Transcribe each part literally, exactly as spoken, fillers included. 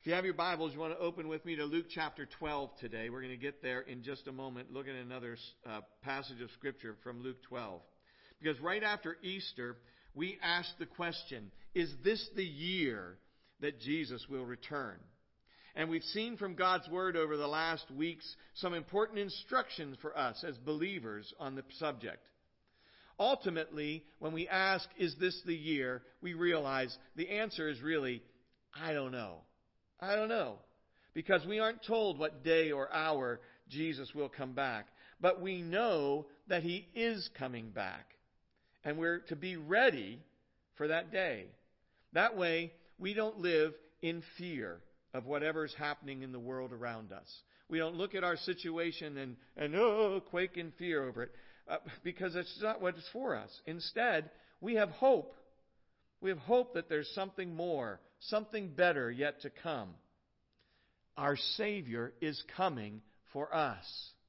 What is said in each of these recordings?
you have your Bibles, you want to open with me to Luke chapter twelve today. We're going to get there in just a moment, looking at another uh, passage of Scripture from Luke twelve. Because right after Easter, we asked the question, is this the year that Jesus will return? And we've seen from God's Word over the last weeks some important instructions for us as believers on the subject. Ultimately, when we ask, is this the year, we realize the answer is really, I don't know. I don't know. Because we aren't told what day or hour Jesus will come back. But we know that He is coming back. And we're to be ready for that day. That way, we don't live in fear of whatever's happening in the world around us. We don't look at our situation and, and oh, quake in fear over it. Uh, because it's not what it's for us. Instead, we have hope. We have hope that there's something more, something better yet to come. Our Savior is coming for us.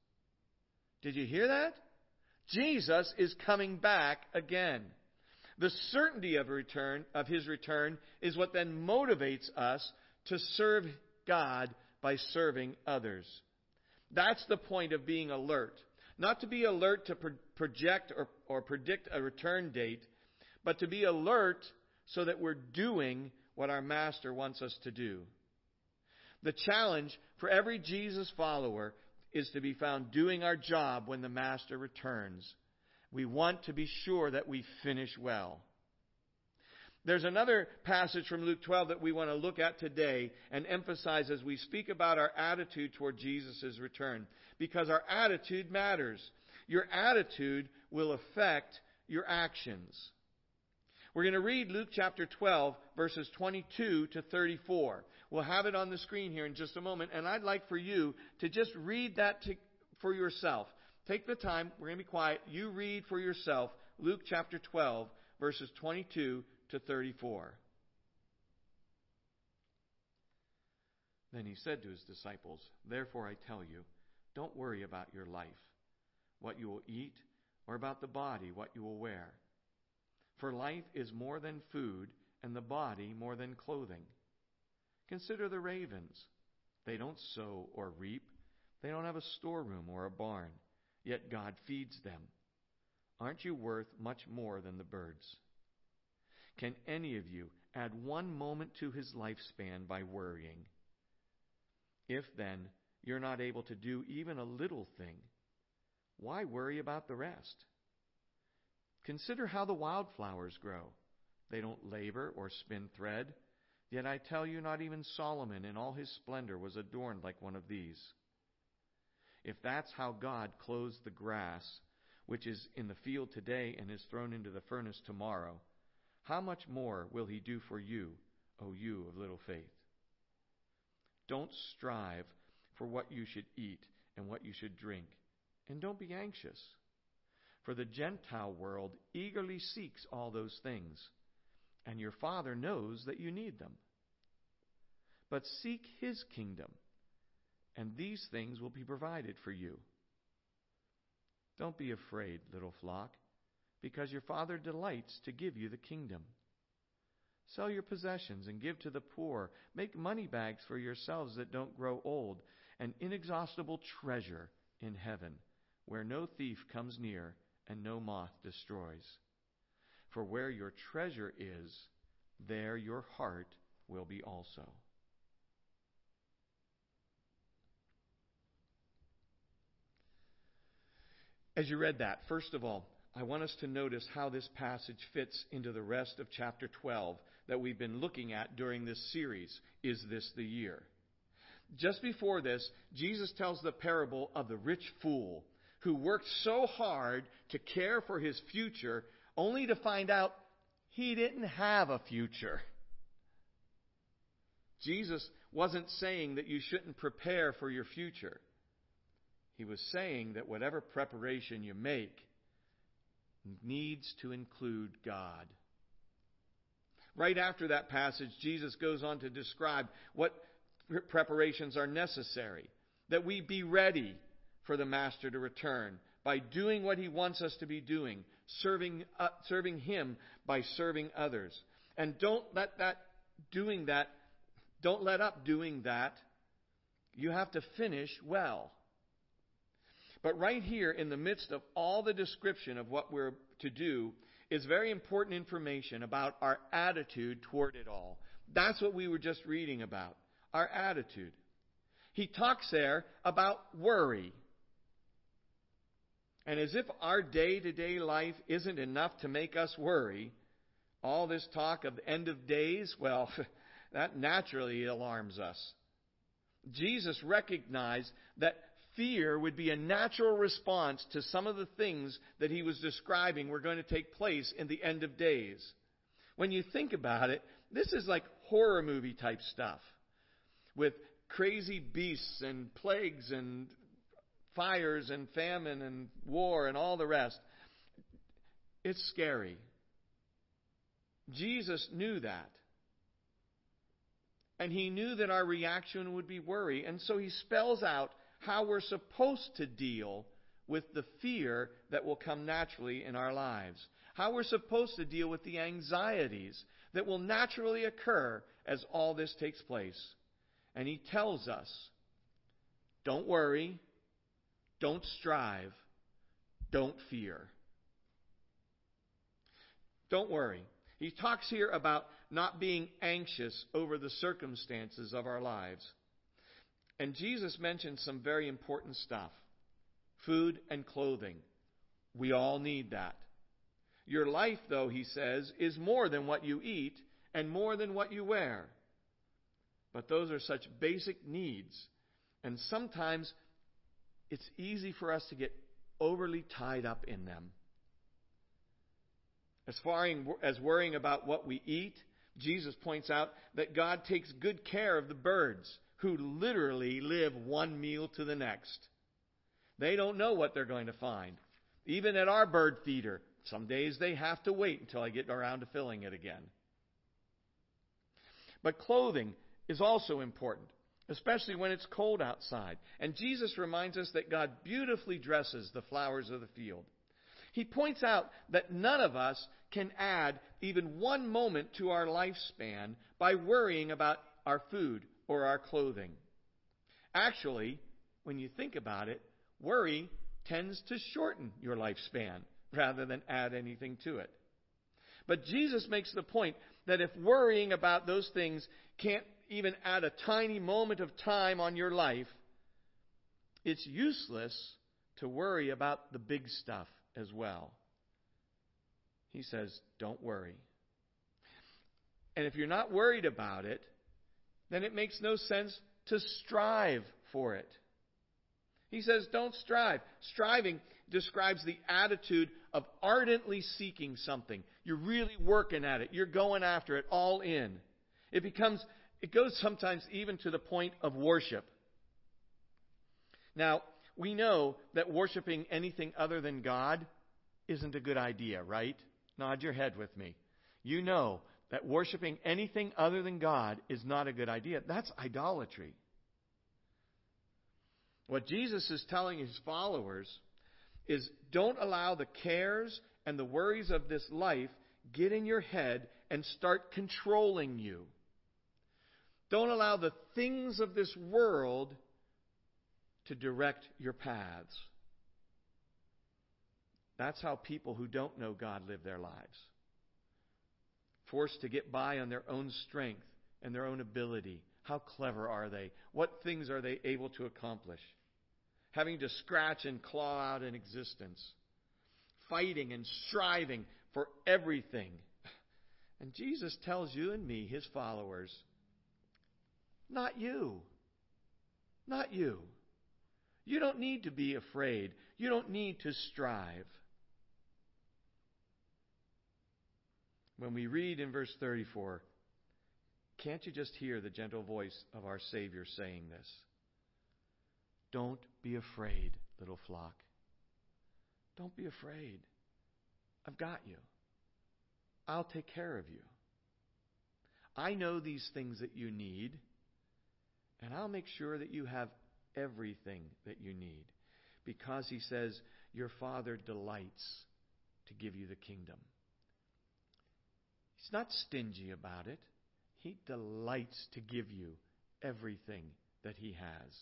Did you hear that? Jesus is coming back again. The certainty of return of His return is what then motivates us to serve God by serving others. That's the point of being alert. Not to be alert to pro- project or, or predict a return date, but to be alert so that we're doing what our Master wants us to do. The challenge for every Jesus follower is to be found doing our job when the Master returns. We want to be sure that we finish well. There's another passage from Luke twelve that we want to look at today and emphasize as we speak about our attitude toward Jesus' return. Because our attitude matters. Your attitude will affect your actions. We're going to read Luke chapter twelve, verses twenty-two to thirty-four. We'll have it on the screen here in just a moment. And I'd like for you to just read that to, for yourself. Take the time. We're going to be quiet. You read for yourself Luke chapter twelve, verses twenty-two to thirty-four. Then He said to His disciples, "Therefore I tell you, don't worry about your life, what you will eat, or about the body, what you will wear. For life is more than food, and the body more than clothing. Consider the ravens. They don't sow or reap. They don't have a storeroom or a barn, yet God feeds them. Aren't you worth much more than the birds? Can any of you add one moment to his lifespan by worrying? If then you're not able to do even a little thing, why worry about the rest? Consider how the wildflowers grow. They don't labor or spin thread. Yet I tell you, not even Solomon in all his splendor was adorned like one of these. If that's how God clothes the grass, which is in the field today and is thrown into the furnace tomorrow, how much more will He do for you, O you of little faith? Don't strive for what you should eat and what you should drink, and don't be anxious. For the Gentile world eagerly seeks all those things, and your Father knows that you need them. But seek His kingdom, and these things will be provided for you. Don't be afraid, little flock, because your Father delights to give you the kingdom. Sell your possessions and give to the poor. Make money bags for yourselves that don't grow old, an inexhaustible treasure in heaven, where no thief comes near and no moth destroys. For where your treasure is, there your heart will be also." As you read that, first of all, I want us to notice how this passage fits into the rest of chapter twelve that we've been looking at during this series, Is This the Year? Just before this, Jesus tells the parable of the rich fool who worked so hard to care for his future only to find out he didn't have a future. Jesus wasn't saying that you shouldn't prepare for your future. He was saying that whatever preparation you make needs to include God. Right after that passage, Jesus goes on to describe what preparations are necessary, that we be ready for the Master to return by doing what He wants us to be doing, serving uh, serving Him by serving others. And don't let that doing that Don't let up doing that. You have to finish well. But right here, in the midst of all the description of what we're to do, is very important information about our attitude toward it all. That's what we were just reading about, our attitude. He talks there about worry. And as if our day-to-day life isn't enough to make us worry, all this talk of the end of days, well, that naturally alarms us. Jesus recognized that fear would be a natural response to some of the things that he was describing were going to take place in the end of days. When you think about it, this is like horror movie type stuff with crazy beasts and plagues and fires and famine and war and all the rest. It's scary. Jesus knew that. And he knew that our reaction would be worry. And so he spells out how we're supposed to deal with the fear that will come naturally in our lives. How we're supposed to deal with the anxieties that will naturally occur as all this takes place. And he tells us, don't worry, don't strive, don't fear. Don't worry. He talks here about not being anxious over the circumstances of our lives. And Jesus mentioned some very important stuff. Food and clothing. We all need that. Your life, though, he says, is more than what you eat and more than what you wear. But those are such basic needs. And sometimes it's easy for us to get overly tied up in them. As far as worrying about what we eat, Jesus points out that God takes good care of the birds, who literally live one meal to the next. They don't know what they're going to find. Even at our bird feeder, some days they have to wait until I get around to filling it again. But clothing is also important, especially when it's cold outside. And Jesus reminds us that God beautifully dresses the flowers of the field. He points out that none of us can add even one moment to our lifespan by worrying about our food or our clothing. Actually, when you think about it, worry tends to shorten your lifespan rather than add anything to it. But Jesus makes the point that if worrying about those things can't even add a tiny moment of time on your life, it's useless to worry about the big stuff as well. He says, don't worry. And if you're not worried about it, then it makes no sense to strive for it. He says, don't strive. Striving describes the attitude of ardently seeking something. You're really working at it. You're going after it all in. It becomes, it goes sometimes even to the point of worship. Now, we know that worshiping anything other than God isn't a good idea, right? Nod your head with me. You know that worshiping anything other than God is not a good idea. That's idolatry. What Jesus is telling his followers is don't allow the cares and the worries of this life get in your head and start controlling you. Don't allow the things of this world to direct your paths. That's how people who don't know God live their lives. Forced to get by on their own strength and their own ability. How clever are they? What things are they able to accomplish? Having to scratch and claw out an existence. Fighting and striving for everything. And Jesus tells you and me, his followers, not you. Not you. You don't need to be afraid. You don't need to strive. When we read in verse thirty-four, can't you just hear the gentle voice of our Savior saying this? Don't be afraid, little flock. Don't be afraid. I've got you. I'll take care of you. I know these things that you need, and I'll make sure that you have everything that you need. Because he says, your Father delights to give you the kingdom. He's not stingy about it. He delights to give you everything that He has.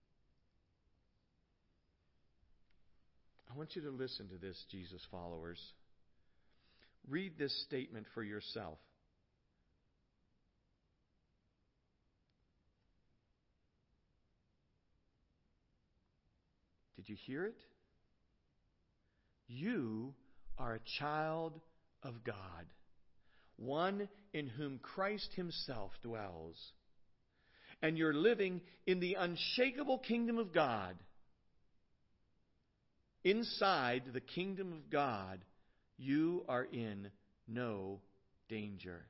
I want you to listen to this, Jesus followers. Read this statement for yourself. Did you hear it? You are a child of God, one in whom Christ Himself dwells. And you're living in the unshakable kingdom of God. Inside the kingdom of God, you are in no danger.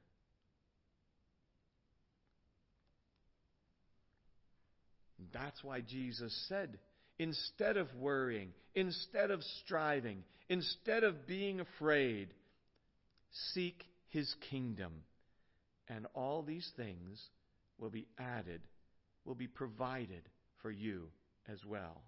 That's why Jesus said, instead of worrying, instead of striving, instead of being afraid, seek His kingdom, and all these things will be added, will be provided for you as well.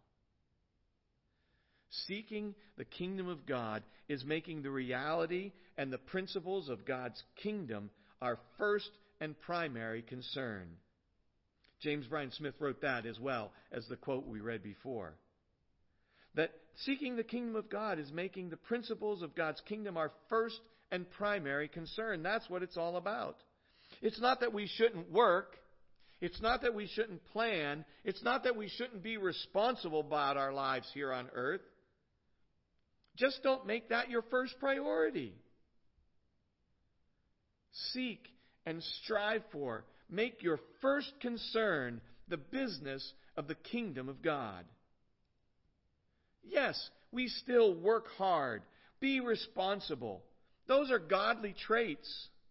Seeking the kingdom of God is making the reality and the principles of God's kingdom our first and primary concern. James Bryan Smith wrote that as well as the quote we read before. That seeking the kingdom of God is making the principles of God's kingdom our first and primary concern. That's what it's all about. It's not that we shouldn't work. It's not that we shouldn't plan. It's not that we shouldn't be responsible about our lives here on earth. Just don't make that your first priority. Seek and strive for, make your first concern the business of the kingdom of God. Yes, we still work hard. Be responsible. Those are godly traits.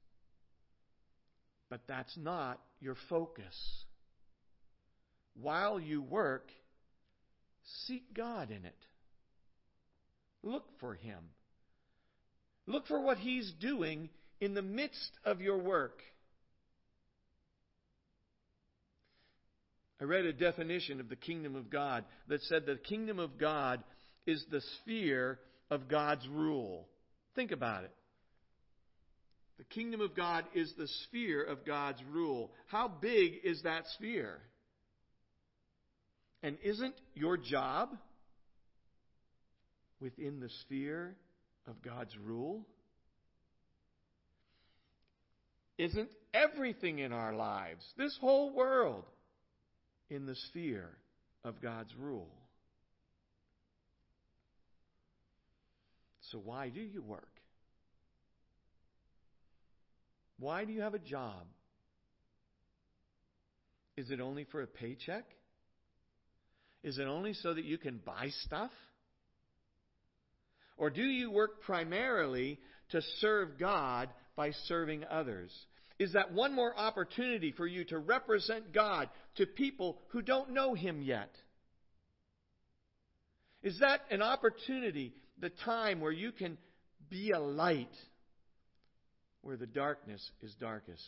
But that's not your focus. While you work, seek God in it. Look for Him. Look for what He's doing in the midst of your work. I read a definition of the kingdom of God that said the kingdom of God is the sphere of God's rule. Think about it. The kingdom of God is the sphere of God's rule. How big is that sphere? And isn't your job within the sphere of God's rule? Isn't everything in our lives, this whole world, in the sphere of God's rule? So why do you work? Why do you have a job? Is it only for a paycheck? Is it only so that you can buy stuff? Or do you work primarily to serve God by serving others? Is that one more opportunity for you to represent God to people who don't know Him yet? Is that an opportunity, the time where you can be a light where the darkness is darkest?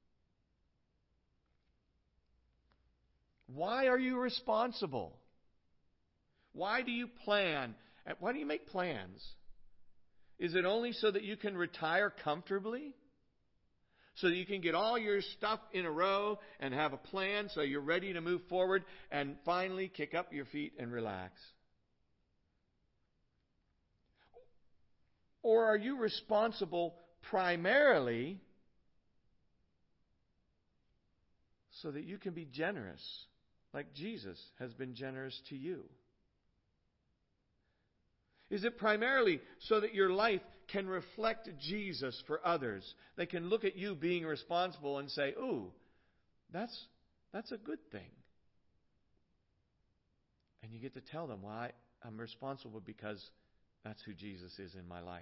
Why are you responsible? Why do you plan? Why do you make plans? Is it only so that you can retire comfortably? So that you can get all your stuff in a row and have a plan so you're ready to move forward and finally kick up your feet and relax? Or are you responsible primarily so that you can be generous like Jesus has been generous to you? Is it primarily so that your life can reflect Jesus for others? They can look at you being responsible and say, ooh, that's, that's a good thing. And you get to tell them, why I'm responsible because that's who Jesus is in my life.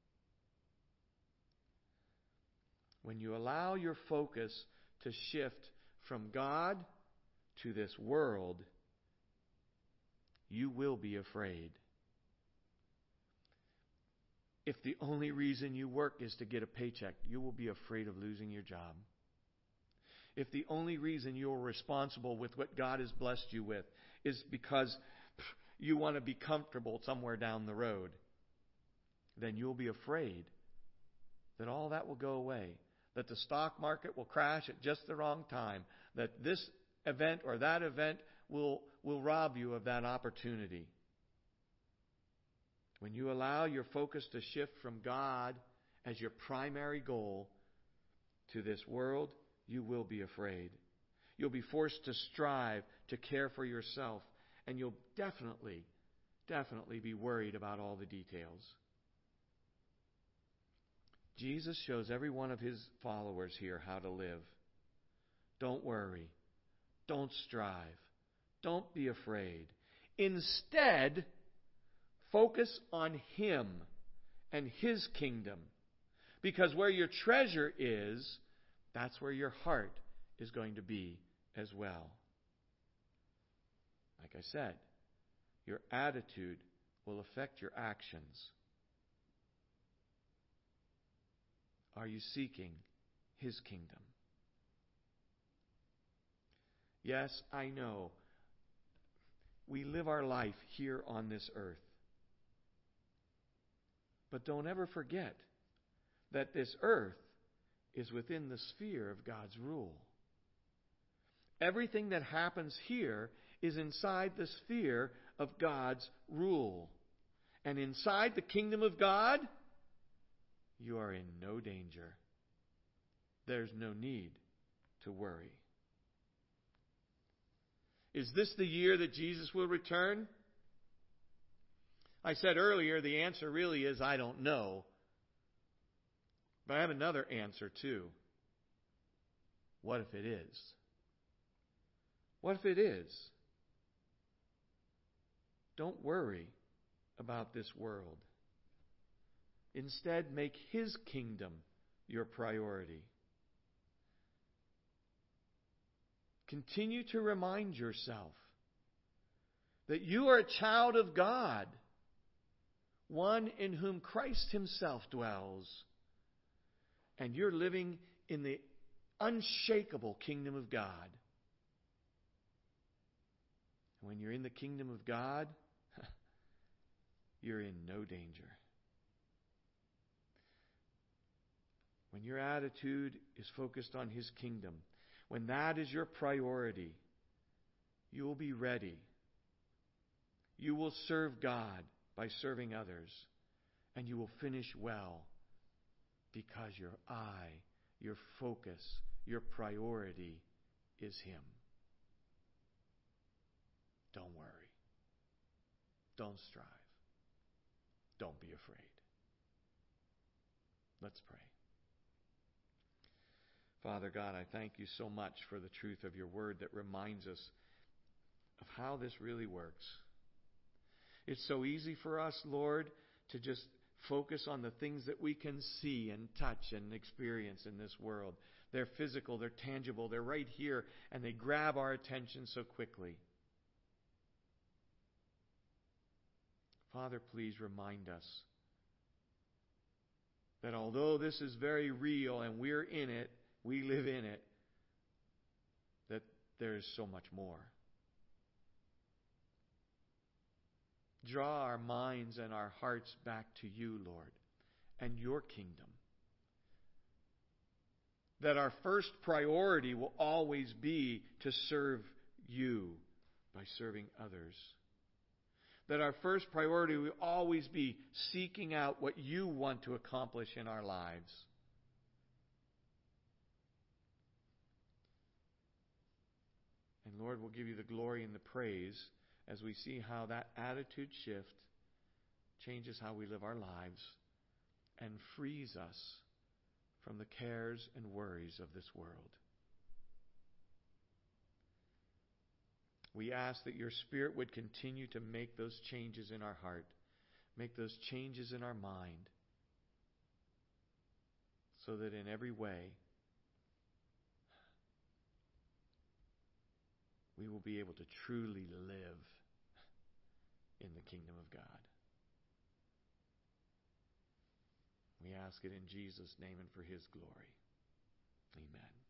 When you allow your focus to shift from God to this world, you will be afraid. If the only reason you work is to get a paycheck, you will be afraid of losing your job. If the only reason you're responsible with what God has blessed you with is because you want to be comfortable somewhere down the road, then you'll be afraid that all that will go away, that the stock market will crash at just the wrong time, that this event or that event will, will rob you of that opportunity. When you allow your focus to shift from God as your primary goal to this world, you will be afraid. You'll be forced to strive to care for yourself, and you'll definitely, definitely be worried about all the details. Jesus shows every one of his followers here how to live. Don't worry. Don't strive. Don't be afraid. Instead, focus on him and his kingdom. Because where your treasure is, that's where your heart is going to be as well. Like I said, your attitude will affect your actions. Are you seeking his kingdom? Yes, I know. We live our life here on this earth. But don't ever forget that this earth is within the sphere of God's rule. Everything that happens here is inside the sphere of God's rule. And inside the kingdom of God, you are in no danger. There's no need to worry. Is this the year that Jesus will return? I said earlier, the answer really is, I don't know. But I have another answer too. What if it is? What if it is? Don't worry about this world. Instead, make his kingdom your priority. Continue to remind yourself that you are a child of God, one in whom Christ himself dwells, and you're living in the unshakable kingdom of God. When you're in the kingdom of God, you're in no danger. When your attitude is focused on his kingdom, when that is your priority, you will be ready. You will serve God by serving others, and you will finish well because your eye, your focus, your priority is him. Don't worry. Don't strive. Don't be afraid. Let's pray. Father God, I thank you so much for the truth of your word that reminds us of how this really works. It's so easy for us, Lord, to just focus on the things that we can see and touch and experience in this world. They're physical, they're tangible, they're right here, and they grab our attention so quickly. Father, please remind us that although this is very real and we're in it, we live in it, that there is so much more. Draw our minds and our hearts back to you, Lord, and your kingdom. That our first priority will always be to serve you by serving others. That our first priority will always be seeking out what you want to accomplish in our lives. And Lord, we'll give you the glory and the praise as we see how that attitude shift changes how we live our lives and frees us from the cares and worries of this world. We ask that your Spirit would continue to make those changes in our heart, make those changes in our mind, so that in every way we will be able to truly live in the kingdom of God. We ask it in Jesus' name and for his glory. Amen.